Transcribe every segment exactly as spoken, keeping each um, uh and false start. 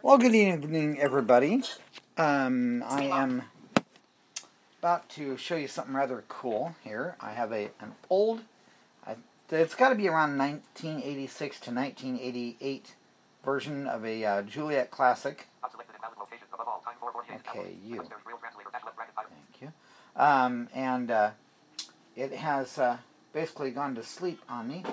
Well, good evening, everybody. Um, I am about to show you something rather cool here. I have a an old, I, it's got to be around nineteen eighty-six to nineteen eighty-eight version of a uh, Juliet Classic. Okay, you. Thank you. Um, and uh, it has uh, basically gone to sleep on me.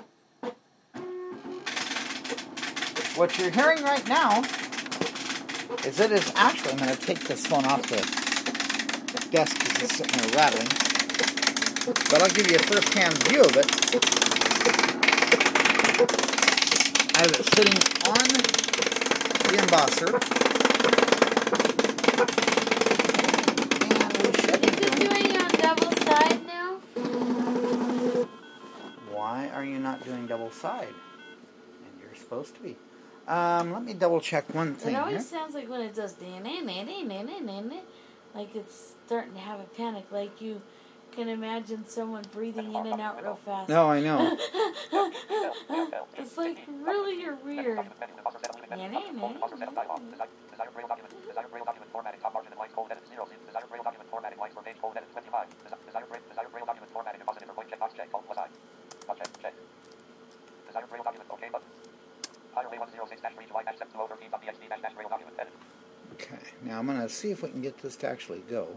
What you're hearing right now is it is actually, I'm going to take this phone off the desk because it's sitting there rattling, but I'll give you a first-hand view of it. I have it sitting on the embosser. And we should Is it doing on double side now? Why are you not doing double side? And you're supposed to be. Um, let me double check one thing It always here. sounds like when it does like it's starting to have a panic, like you can imagine someone breathing in and out real fast. No, I know. It's like really weird. Okay, now I'm going to see if we can get this to actually go.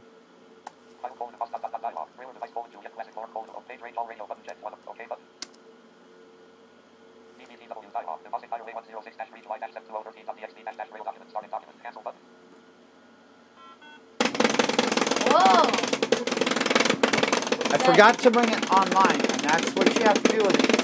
Whoa! I forgot to bring it online, and that's what you have to do with it.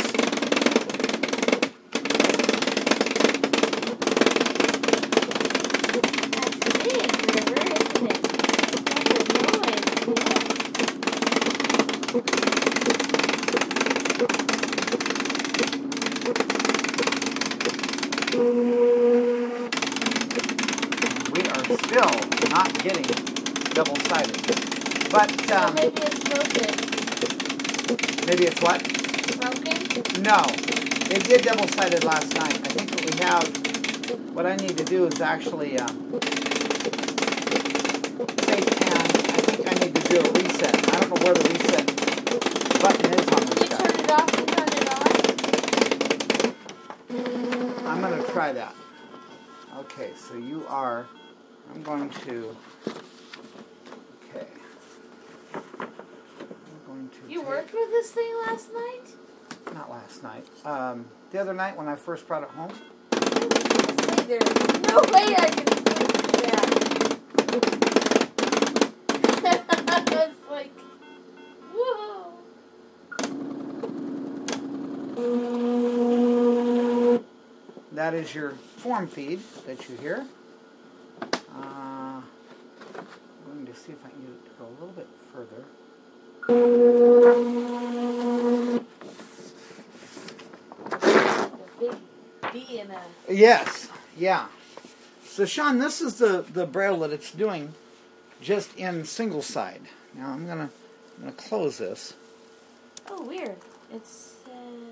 We are still not getting double-sided. But, um... Well, maybe it's broken. Maybe it's what? Broken? No. It did double-sided last night. I think what we have... What I need to do is actually, um... say pan. I think I need to do a reset. I don't know where the reset button is on this Did you stuff. turn it off and turn it on? I'm going to try that. Okay, so you are... I'm going to... Okay. I'm going to You take, worked with this thing last night? Not last night. Um, the other night when I first brought it home. I say there's no way I can sleep through that. It's like, whoa. That is your form feed that you hear. Uh, I'm going to see if I can get it to go a little bit further. A big B and a... Yes, yeah. So, Sean, this is the, the braille that it's doing just in single side. Now, I'm going to I'm gonna close this. Oh, weird. It says...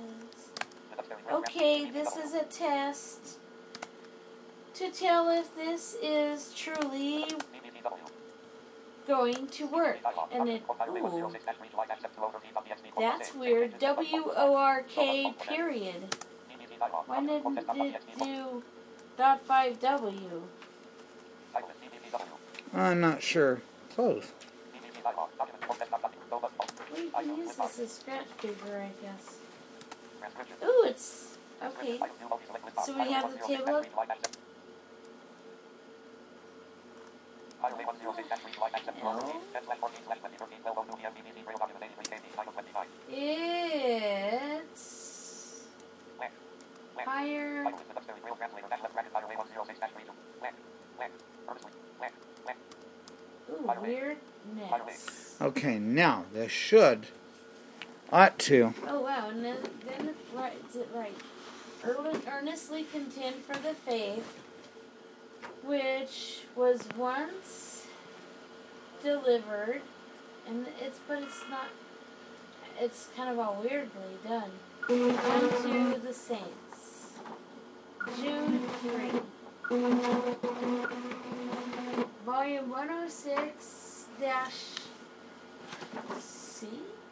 Okay, this is a test to tell if this is truly going to work. And it... Ooh. That's weird. W O R K period. Why didn't it do dot five W? I'm not sure. Close. We can use this as scratch paper, I guess. Ooh, it's... Okay. So we have the table up. It's... higher... Ooh, weirdness. Okay, now, this should... ought to... Oh, wow, and then, then it's right, is it right? Early, earnestly contend for the faith, which was once delivered, and it's, but it's not, it's kind of all weirdly done. Unto the saints. Jude three. one oh six C?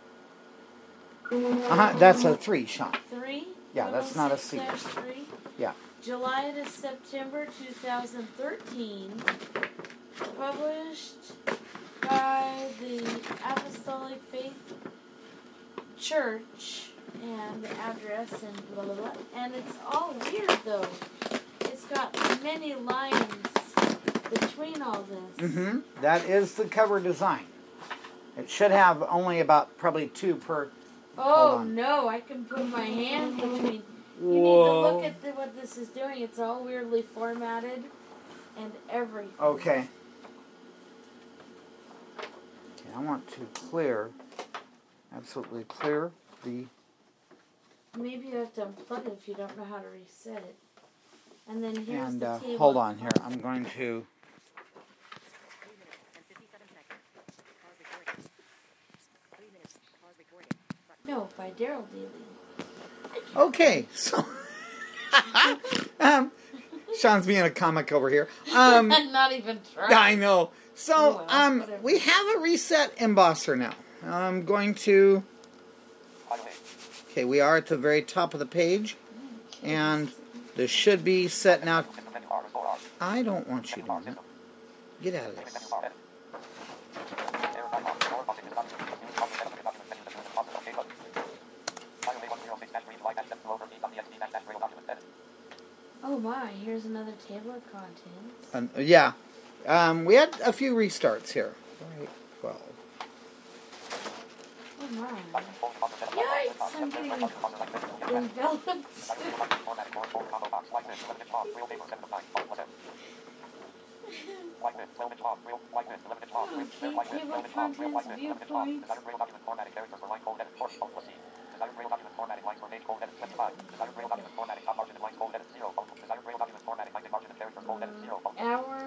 Uh-huh, that's a three, Sean. three? Yeah, that's not a C. three? Yeah. July to September two thousand thirteen. Published by the Apostolic Faith Church. And the address and blah, blah, blah. And it's all weird, though. It's got many lines between all this. Mm-hmm. That is the cover design. It should have only about probably two per... Oh, no. I can put my hand between... You need Whoa. to look at the, what this is doing. It's all weirdly formatted and everything. Okay. Okay, I want to clear, absolutely clear the... Maybe you have to unplug it if you don't know how to reset it. And then here's And the uh, table. hold on here. I'm going to... No, by Daryl Daly. Okay, so... um, Sean's being a comic over here. Um, Not even trying. I know. So, Oh, well, um, whatever. we have a reset embosser now. I'm going to... Okay, we are at the very top of the page. And this should be set now. I don't want you doing that. Get out of this. Oh my, here's another table of contents. Um, yeah. Um, we had a few restarts here. Right, twelve. Oh my. Yikes, I'm getting enveloped. Okay, table of contents, viewpoints. Hour.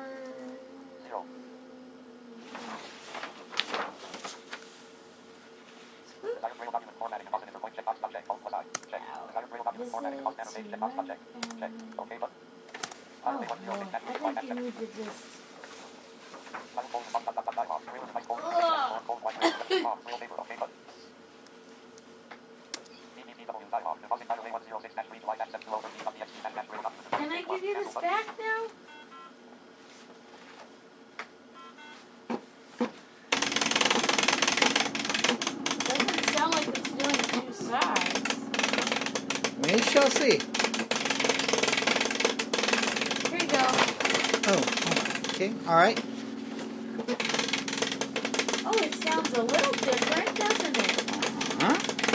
Oh, Lord. I think you need to just... Can I give you this back now? Doesn't sound like it's doing two sides. We shall see. Here you go. Oh, okay. All right. Oh, it sounds a little different, doesn't it? Huh?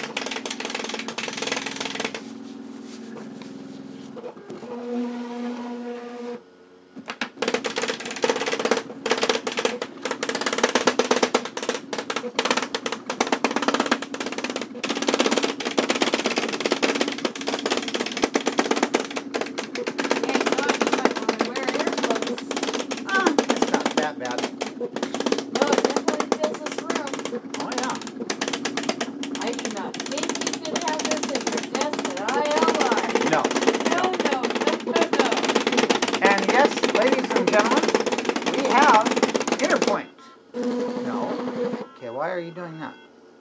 It's not that bad. Oh, it definitely fills this room. Oh, yeah. I do not think you could have this at your desk at I L I. No. No, no, no, no, no. And yes, ladies and gentlemen, we have Interpoint. No. Okay, why are you doing that?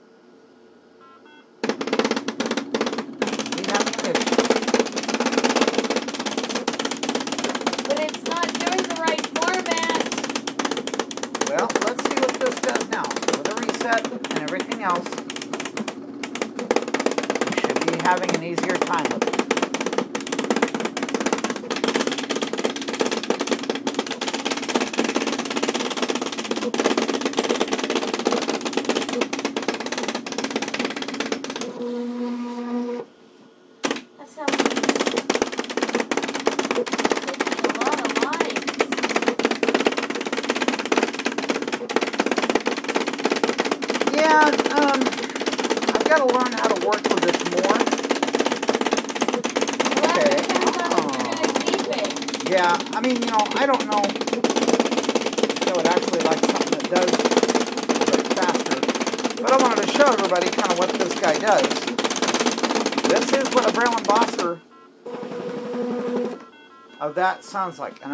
We have finished. But it's not doing the right format. Well, let's see what this does now. With a reset and everything else, we should be having an easier time with it. That sounds a lot of lines. Yeah, um, I've got to learn how to work with this more. Well, Okay. that depends on if you're going to keep it. Yeah, I mean, you know, I don't know if I would actually like something that does a bit faster. But I wanted to show everybody kind of what this guy does. This is what a Braille embosser of that sounds like. And